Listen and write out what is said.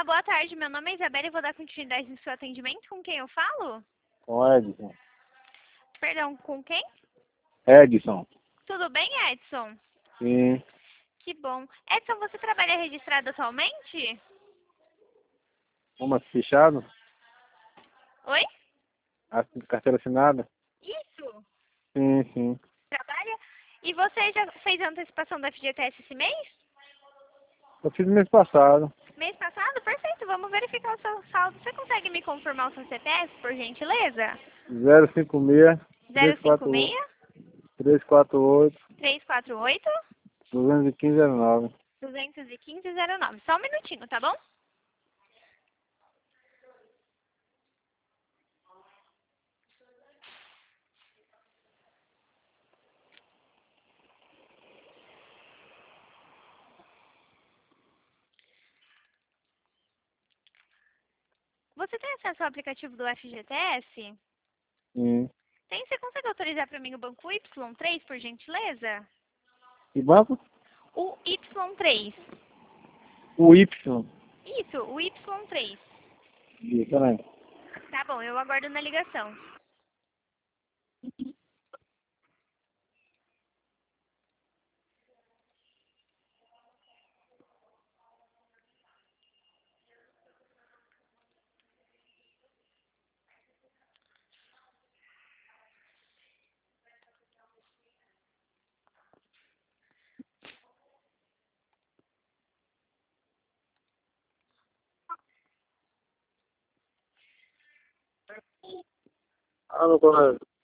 boa tarde. Meu nome é Isabela e vou dar continuidade no seu atendimento. Com quem eu falo? Com Edson. Perdão, com quem? Edson. Tudo bem, Edson? Sim. Que bom. Edson, você trabalha registrado atualmente? Uma fechado? Oi? Carteira assinada? Isso. Sim, sim. Trabalha? E você já fez a antecipação do FGTS esse mês? Eu fiz mês passado. Mês passado? Perfeito. Vamos verificar o seu saldo. Você consegue me confirmar o seu CPF, por gentileza? 056 348 056 348 348 21509. 21509. Só um minutinho, tá bom? Você tem acesso ao aplicativo do FGTS? Sim. Tem? Você consegue autorizar para mim o banco Y3, por gentileza? E banco? O Y3. O Y. Isso, o Y3. Isso, também. Tá bom, eu aguardo na ligação. Ah, meu colega.